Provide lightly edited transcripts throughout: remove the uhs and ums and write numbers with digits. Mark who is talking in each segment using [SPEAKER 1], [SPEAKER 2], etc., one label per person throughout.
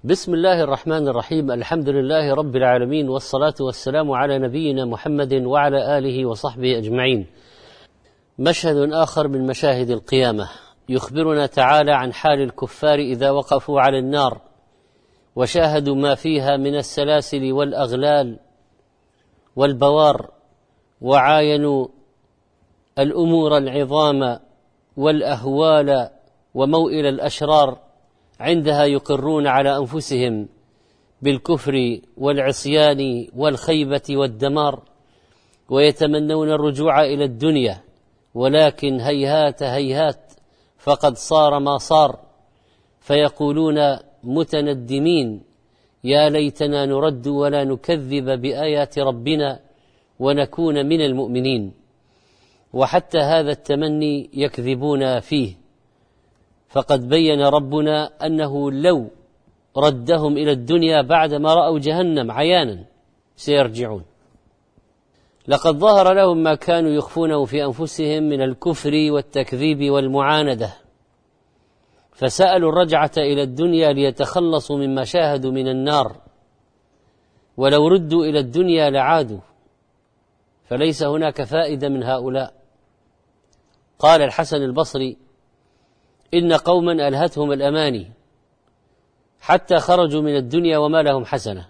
[SPEAKER 1] بسم الله الرحمن الرحيم. الحمد لله رب العالمين، والصلاة والسلام على نبينا محمد وعلى آله وصحبه أجمعين. مشهد آخر من مشاهد القيامة يخبرنا تعالى عن حال الكفار إذا وقفوا على النار وشاهدوا ما فيها من السلاسل والأغلال والبوار، وعاينوا الأمور العظام والأهوال وموئل الأشرار. عندها يقرون على أنفسهم بالكفر والعصيان والخيبة والدمار، ويتمنون الرجوع إلى الدنيا، ولكن هيهات هيهات فقد صار ما صار. فيقولون متندمين: يا ليتنا نرد ولا نكذب بآيات ربنا ونكون من المؤمنين. وحتى هذا التمني يكذبون فيه، فقد بين ربنا أنه لو ردهم إلى الدنيا بعدما رأوا جهنم عيانا سيرجعون. لقد ظهر لهم ما كانوا يخفونه في أنفسهم من الكفر والتكذيب والمعاندة، فسألوا الرجعة إلى الدنيا ليتخلصوا مما شاهدوا من النار، ولو ردوا إلى الدنيا لعادوا، فليس هناك فائدة من هؤلاء. قال الحسن البصري: إن قوما ألهتهم الأماني حتى خرجوا من الدنيا وما لهم حسنة.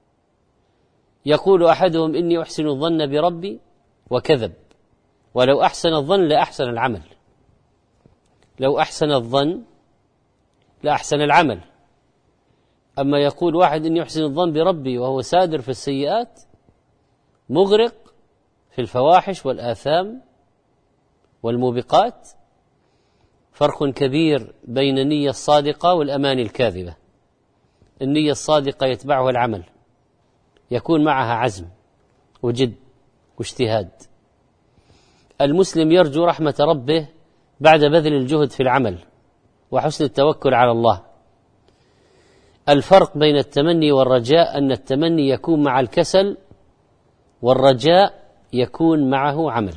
[SPEAKER 1] يقول أحدهم: إني أحسن الظن بربي، وكذب، ولو أحسن الظن لأحسن العمل. لو أحسن الظن لأحسن العمل. أما يقول واحد: إني أحسن الظن بربي وهو سادر في السيئات مغرق في الفواحش والآثام والموبقات. فرق كبير بين النية الصادقة والأماني الكاذبة. النية الصادقة يتبعها العمل، يكون معها عزم وجد واجتهاد. المسلم يرجو رحمة ربه بعد بذل الجهد في العمل وحسن التوكل على الله. الفرق بين التمني والرجاء أن التمني يكون مع الكسل، والرجاء يكون معه عمل.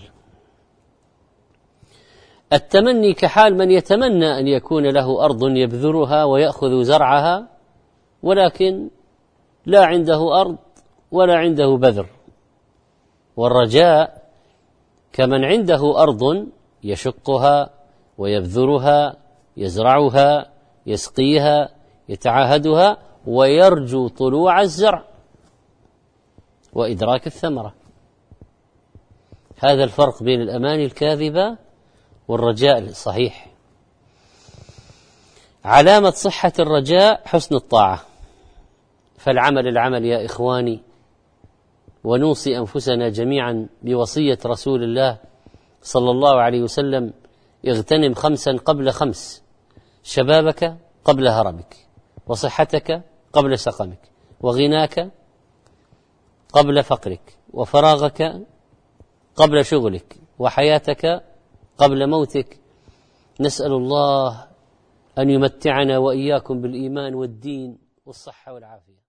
[SPEAKER 1] التمني كحال من يتمنى أن يكون له أرض يبذرها ويأخذ زرعها، ولكن لا عنده أرض ولا عنده بذر. والرجاء كمن عنده أرض يشقها ويبذرها، يزرعها، يسقيها، يتعاهدها، ويرجو طلوع الزرع وإدراك الثمرة. هذا الفرق بين الأماني الكاذبة والرجاء الصحيح. علامة صحة الرجاء حسن الطاعة. فالعمل العمل يا إخواني، ونوصي أنفسنا جميعا بوصية رسول الله صلى الله عليه وسلم: اغتنم 5 قبل 5: شبابك قبل هرمك، وصحتك قبل سقمك، وغناك قبل فقرك، وفراغك قبل شغلك، وحياتك قبل موتك. نسأل الله أن يمتعنا وإياكم بالإيمان والدين والصحة والعافية.